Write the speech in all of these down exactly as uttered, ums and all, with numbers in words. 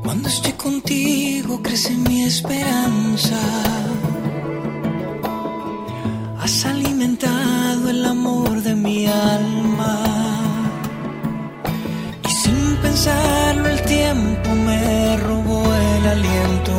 Cuando estoy contigo crece mi esperanza. Has alimentado el amor de mi alma. Y sin pensarlo el tiempo me robó el aliento.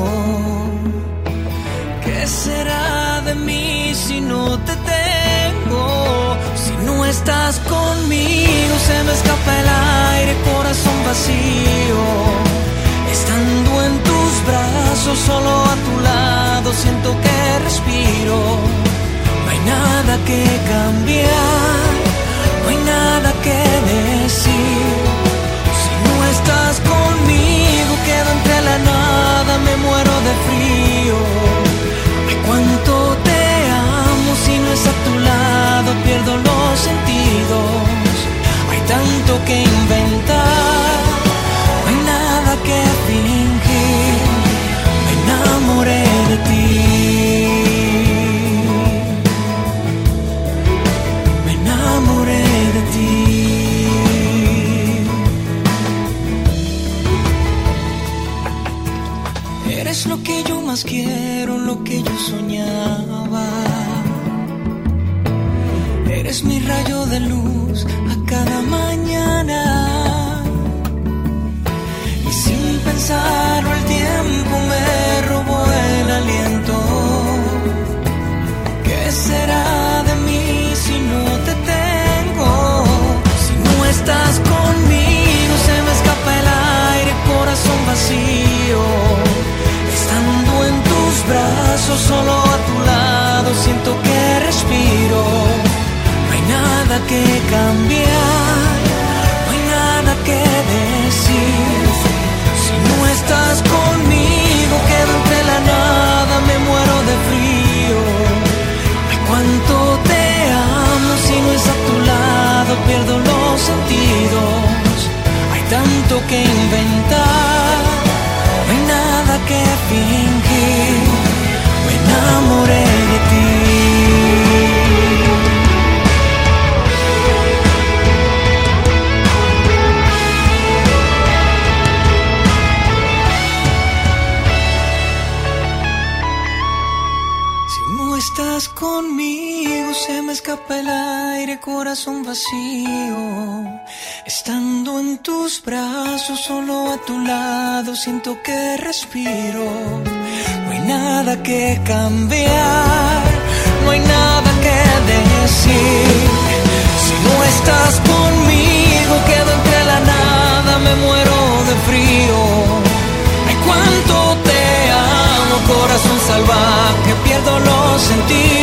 ¿Qué será de mí si no te tengo? Si no estás conmigo se me escapa el aire, corazón vacío. Estando en tus brazos, solo a tu lado, siento que respiro. No hay nada que cambiar, no hay nada que decir. Si no estás conmigo, quedo entre la nada, me muero de frío. Ay, cuánto te amo, si no es a tu lado, pierdo los sentidos. Hay tanto que inventar, no hay nada que fingir. Me enamoré de ti. Me enamoré de ti. Eres lo que yo más quiero, lo que yo soñaba. Eres mi rayo de luz a cada mañana. Y sin pensarlo el tiempo me robó el aliento. ¿Qué será de mí si no te tengo? Si no estás conmigo se me escapa el aire, corazón vacío. Estando en tus brazos, solo a tu lado, siento que respiro. No hay nada que cambiar, no hay nada que decir. Si no estás conmigo, quedo entre la nada, me muero de frío. Ay, cuánto te amo, si no es a tu lado, pierdo los sentidos. Hay tanto que inventar, no hay nada que fingir. Me enamoré de ti. Estás conmigo, se me escapa el aire, corazón vacío. Estando en tus brazos, solo a tu lado, siento que respiro. No hay nada que cambiar, no hay nada que decir. Si no estás conmigo, quedo entre la nada, me muero de frío. Ay, cuánto te amo, corazón salvaje, pierdo los sentidos.